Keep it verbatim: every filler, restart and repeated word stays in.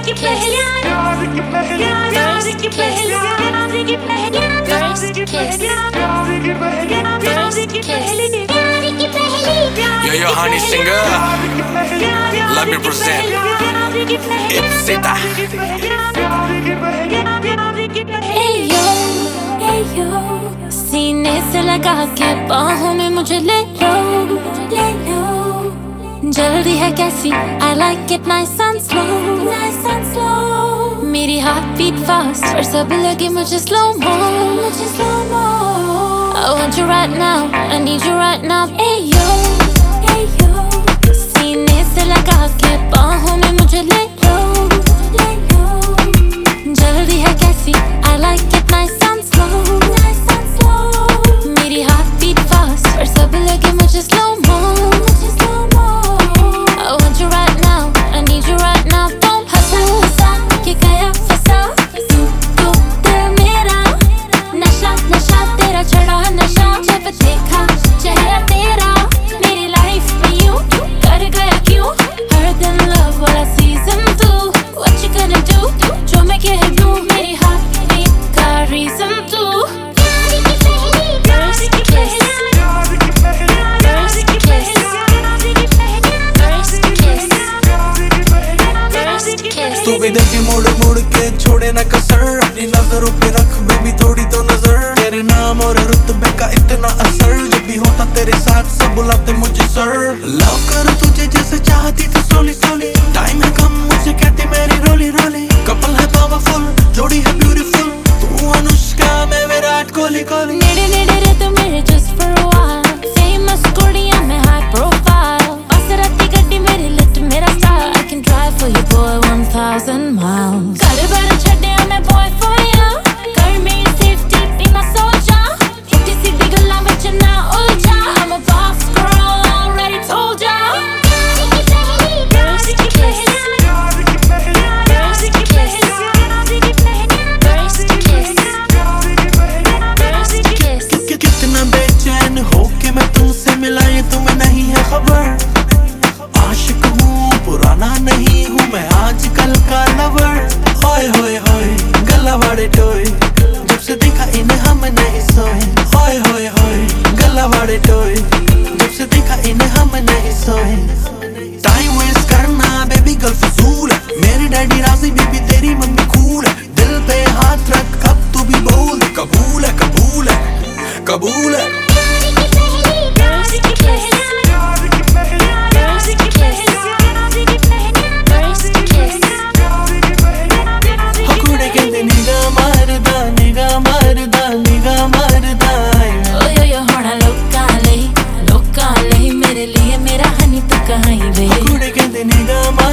की पहली प्यार की पहली प्यार की पहली प्यार की पहली प्यार की पहली प्यार की पहली प्यार की पहली प्यार की पहली Yo, yo, honey singer, let me present Ipsita. Hey yo, hey yo, सीने से लगा के बाहों में मुझे ले लो, ले लो। जल्दी है कैसी, I like it nice and slow, nice and slow। मेरी heart beat fast, और सब लगे मुझे slow mo, मुझे slow mo। I want you right now, I need you right now। Hey yo, hey yo, सीने से लगा के बाहों में मुझे ले लो, ले लो। जल्दी है कैसी, I like it nice and slow, nice and slow। मेरी heart beat fast, और सब लगे मुझे slow mo, मुझे slow mo। I want you right now, I need you right now। Don't hustle, hustle, ये गया फंसा तू तो दिल मेरा। नशा नशा तेरा चढ़ा नशा, जब देखा चेहरा तेरा मेरी लाइफ में यूं कर गया क्यों। हर दिन love वाला season two, what you gonna do? जो मैं कह दूं मेरी heart beat का reason two। प्यार की पहली प्यार की पहली प्यार की पहली प्यार की पहली तू भी देखे मुड़ मुड़ के छोड़े ना कसर, अपनी नजरों पे रख बेबी थोड़ी तो नजर। तेरे नाम और रुतबे का इतना असर, जब भी होता तेरे साथ सब बुलाते मुझे सर। लव करूं तुझे जैसे चाहती थी सोली सोली, टाइम है कम मुझे कहती मेरी रोली रोली। कपल है पावरफुल, जोड़ी है ब्यूटीफुल, तू अनुष्का मैं विराट कोहली कोहली। नेड़े नेड़े रह तू मेरे just for a while, famous कुड़ियां मैं high profile। बस राती गड्डी मेरी lit मेरा style, I can drive for you boy one thousand miles। घर बार छड्डिया मैं boy for you, कर मेरी safety be my soldier। उठी सीधी गल्लां विच ना उलझा, I'm a boss girl already told ya। प्यार की पहली प्यार की पहली प्यार की पहली प्यार की पहली प्यार की पहली प्यार की पहली प्यार की कि कितना बेचैन हो के मैं तुमसे मिला, ये तुम्हें नहीं है खबर। आशिक हूँ पुराना नहीं हूँ मैं आजकल का लवर। होए होए होए गला वाड़े टोए, जब से देखा इन्हें हम नहीं सोए। होए होए होए गला वाड़े टोए, जब से देखा इन्हें हम नहीं सोए। टाइम वेस्ट करना बेबी गर्ल फजूल है, मेरी डैडी राजी बीबी तेरी मम्मी कूल है। दिल पे हाथ रख अब तू भी बोल, कबूल है कबूल है कबूल है। प्यार की पहली प्यार की पहली प्यार की पहली प्यार की पहली प्यार की पहली हकुड़े कहते निगाह मारदा निगाह मारदा निगाह मारदा। ओयो यो होना लोकां लई लोकां लई, मेरे लिए मेरा हनी तू कहीं वे। हकुड़े कहते निगाह